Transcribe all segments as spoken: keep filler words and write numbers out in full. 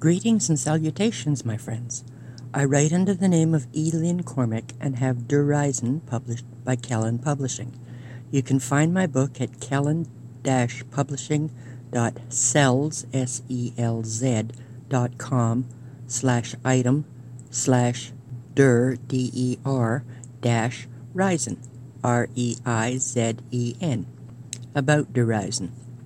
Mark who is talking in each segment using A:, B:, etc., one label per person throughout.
A: Greetings and salutations, my friends. I write under the name of E. Lynn Cormick and have Der Reisen published by Kellen Publishing. You can find my book at kellen dash publishing dot selz, S E L Z, dot com slash item slash der, D E R, dash Reisen, R E I Z E N. About Der Reisen.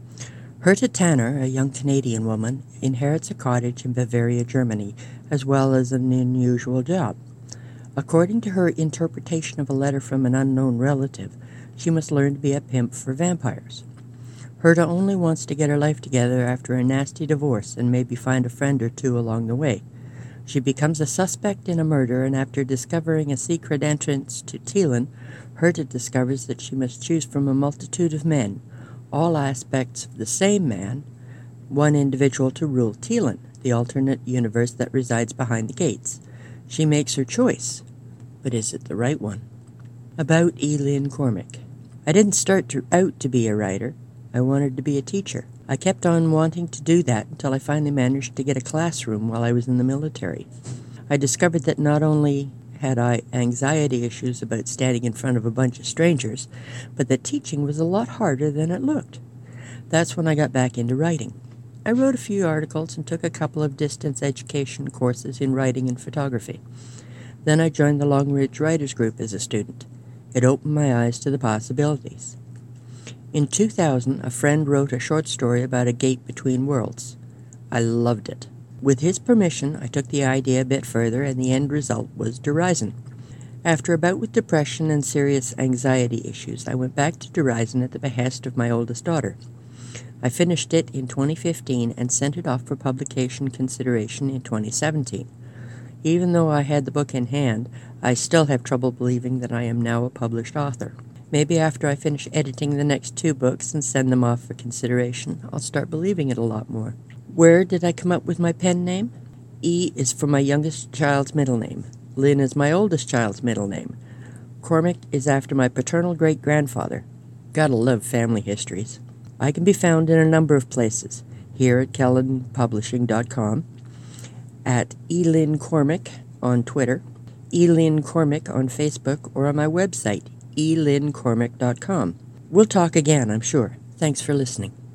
A: Herta Tanner, a young Canadian woman, inherits a cottage in Bavaria, Germany, as well as an unusual job. According to her interpretation of a letter from an unknown relative, she must learn to be a pimp for vampires. Herta only wants to get her life together after a nasty divorce and maybe find a friend or two along the way. She becomes a suspect in a murder, and after discovering a secret entrance to Teelan, Herta discovers that she must choose from a multitude of men, all aspects of the same man, one individual to rule Teelan, the alternate universe that resides behind the gates. She makes her choice, but is it the right one? About E. Lynn Cormick. I didn't start to, out to be a writer. I wanted to be a teacher. I kept on wanting to do that until I finally managed to get a classroom while I was in the military. I discovered that not only had I anxiety issues about standing in front of a bunch of strangers, but that teaching was a lot harder than it looked. That's when I got back into writing. I wrote a few articles and took a couple of distance education courses in writing and photography. Then I joined the Long Ridge Writers Group as a student. It opened my eyes to the possibilities. In two thousand, a friend wrote a short story about a gate between worlds. I loved it. With his permission, I took the idea a bit further, and the end result was Der Reisen. After a bout with depression and serious anxiety issues, I went back to Der Reisen at the behest of my oldest daughter. I finished it in twenty fifteen and sent it off for publication consideration in twenty seventeen. Even though I had the book in hand, I still have trouble believing that I am now a published author. Maybe after I finish editing the next two books and send them off for consideration, I'll start believing it a lot more. Where did I come up with my pen name? E is for my youngest child's middle name. Lynn is my oldest child's middle name. Cormick is after my paternal great-grandfather. Gotta love family histories. I can be found in a number of places. Here at kellen publishing dot com, at E. Lynn Cormick on Twitter, E. Lynn Cormick on Facebook, or on my website, e lynn cormick dot com. We'll talk again, I'm sure. Thanks for listening.